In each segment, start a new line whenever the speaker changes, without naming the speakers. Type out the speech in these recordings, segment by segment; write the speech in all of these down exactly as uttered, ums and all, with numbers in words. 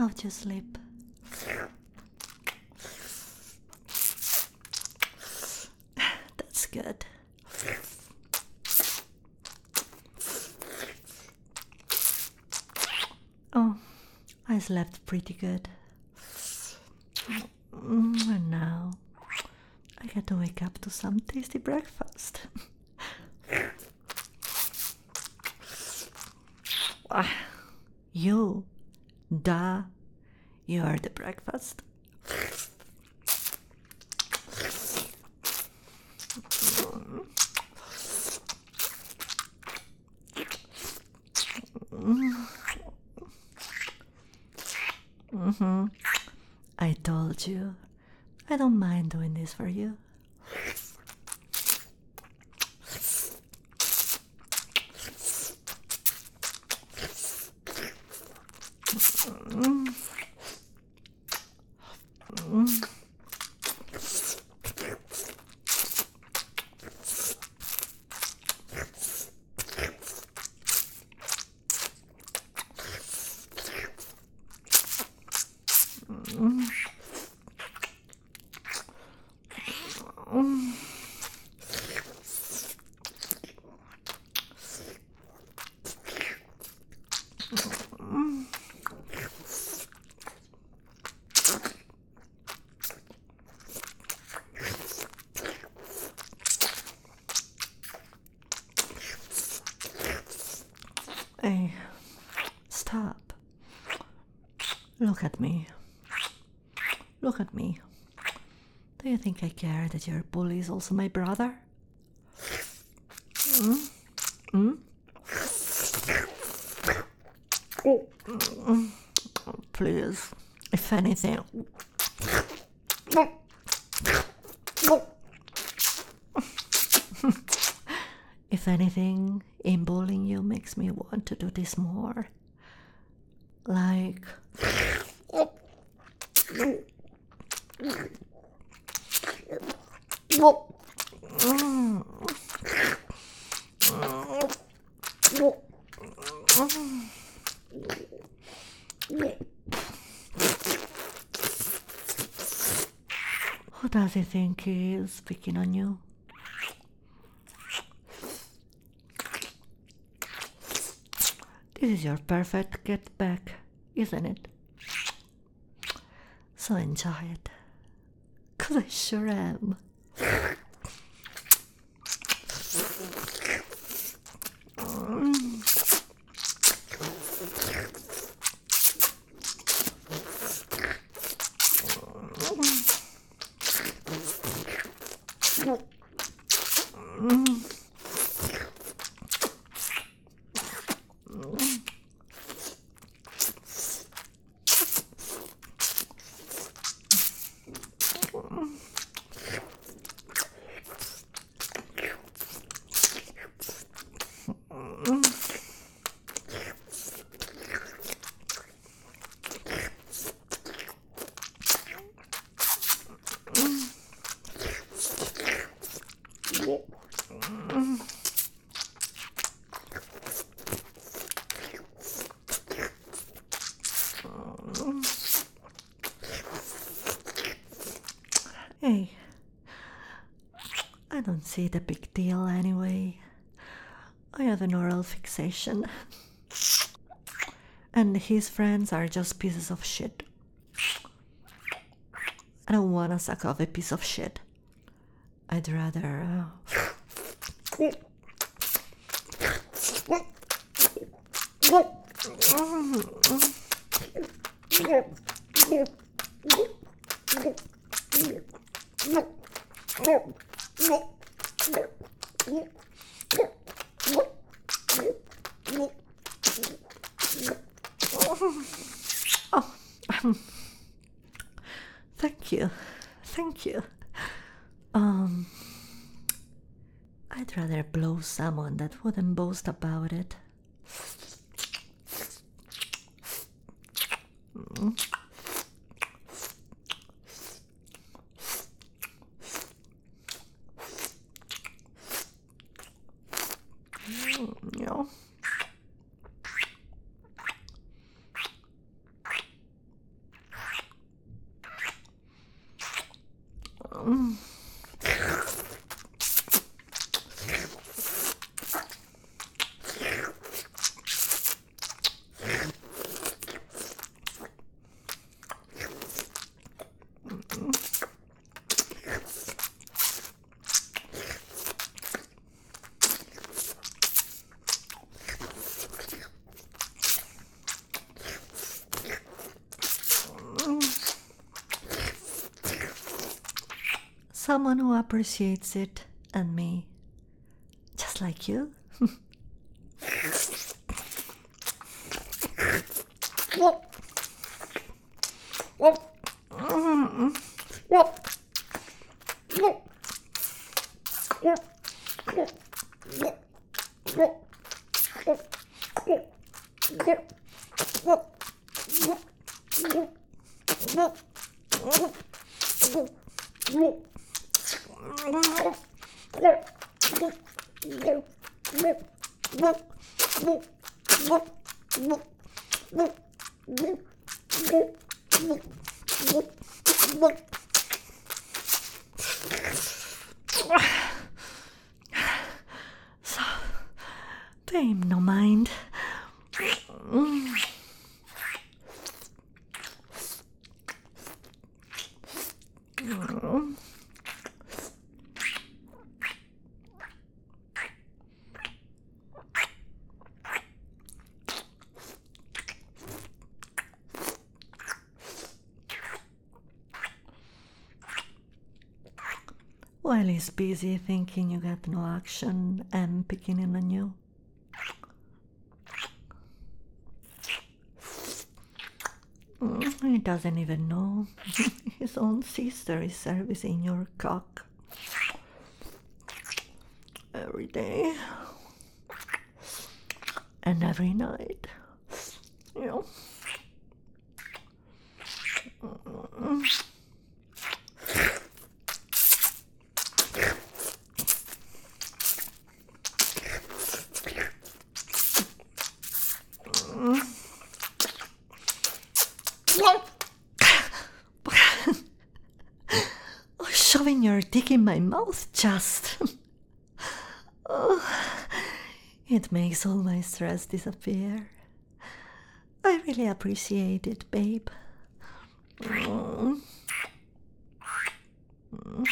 not you sleep. That's good. Oh, I slept pretty good. Mm, and now I get to wake up to some tasty breakfast. Ah, you, duh, you're the breakfast. Mm-hmm. I told you, I don't mind doing this for you. Mm. Mm. Mm. Mm. Hey, stop. Look at me. Look at me. Do you think I care that your bully is also my brother? Mm? Mm? Mm. Please, if anything. If anything, in bullying you makes me want to do this more. Like... Mm. Who does he think he is picking on you? This is your perfect get back, isn't it? So enjoy it. 'Cause I sure am. Hey, I don't see the big deal anyway. I have an oral fixation. And his friends are just pieces of shit. I don't wanna suck off a piece of shit. I'd rather... Uh... Oh, um, thank you, thank you. Um, I'd rather blow someone that wouldn't boast about it. Mm. Mm, yeah. someone who appreciates it, and me. Just like you. So, pay him no mind. While he's busy thinking you got no action and picking in on you. He doesn't even know his own sister is servicing your cock every day and every night. You know. Shoving your dick in my mouth just. Oh, it makes all my stress disappear. I really appreciate it, babe. Mm. Mm.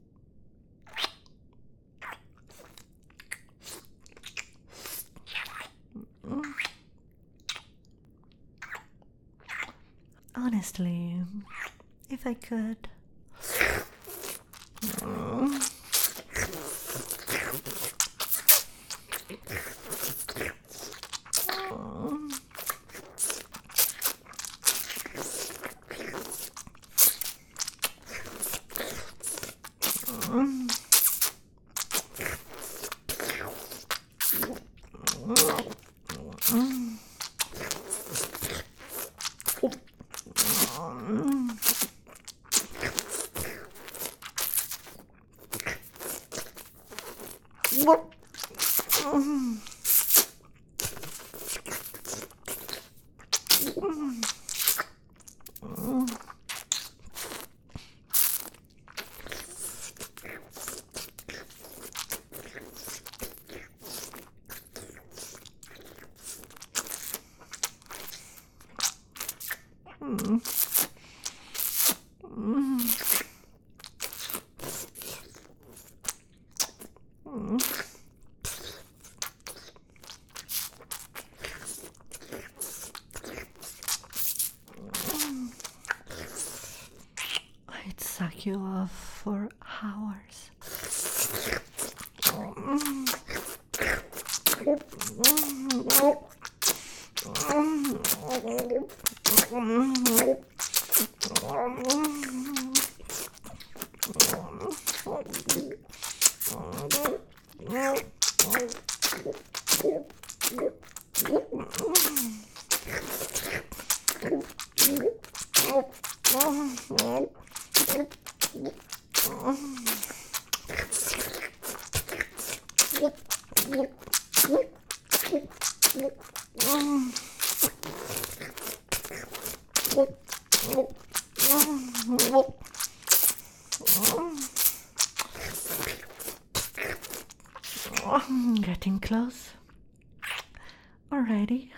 Mm. Honestly, if I could. Mm. I'd suck you off for hours. Getting close already.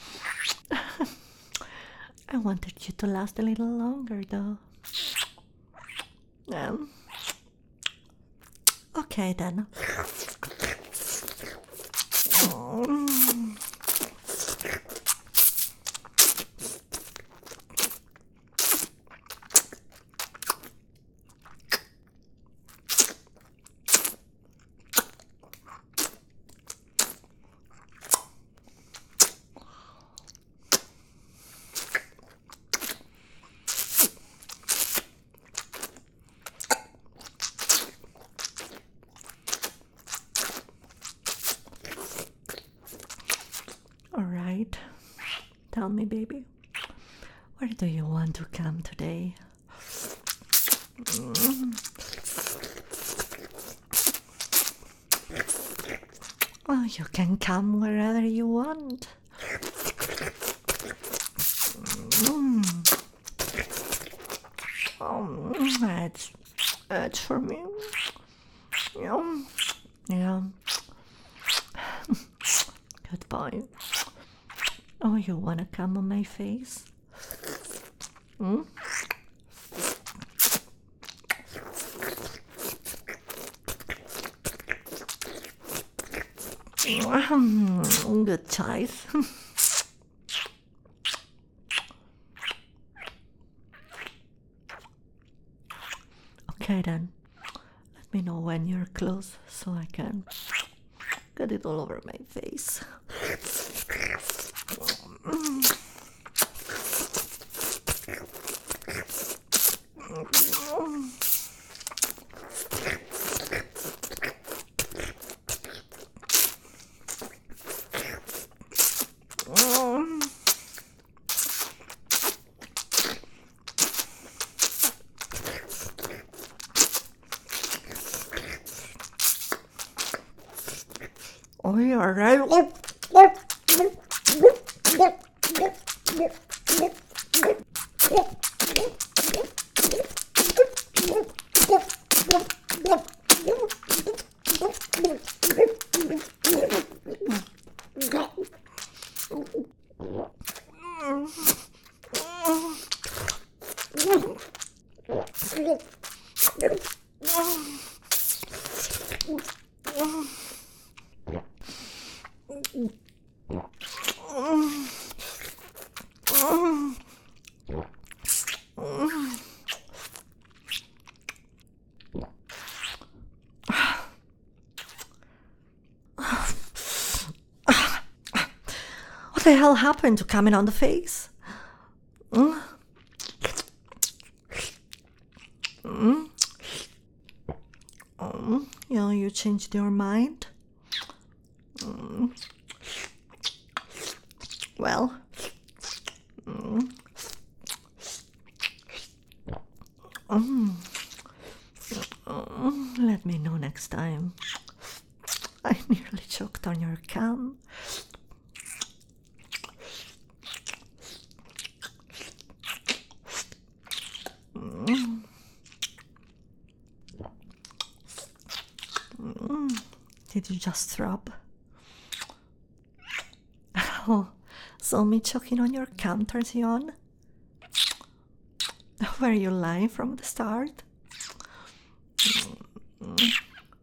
I wanted you to last a little longer, though. Um, okay then. Mm. Tell me, baby, where do you want to come today? Mm. Oh, you can come wherever you want. Mm. Oh, that's, that's for me. Yeah. Yeah. Goodbye. Oh, you wanna come on my face? Hmm? Good choice. Okay then, let me know when you're close so I can get it all over my face. Oh, you're right. What the hell happened to coming on the face? Mm? Mm? Mm? You know, you changed your mind? Mm. Well, mm. Mm. Mm. Let me know next time. I nearly choked on your cam. Mm. Mm. Did you just throw up? Oh, so me choking on your cam turns you on? Were you lying from the start? Mm.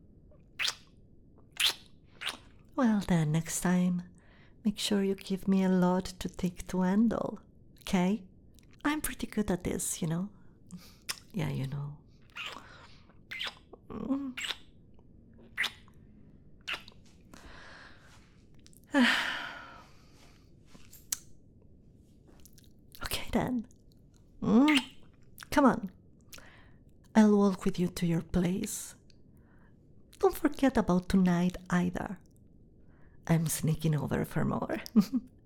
Well then, next time, make sure you give me a lot to take to handle, okay? I'm pretty good at this, you know? Yeah, you know. Mm. Okay then. Mm. Come on. I'll walk with you to your place. Don't forget about tonight either. I'm sneaking over for more.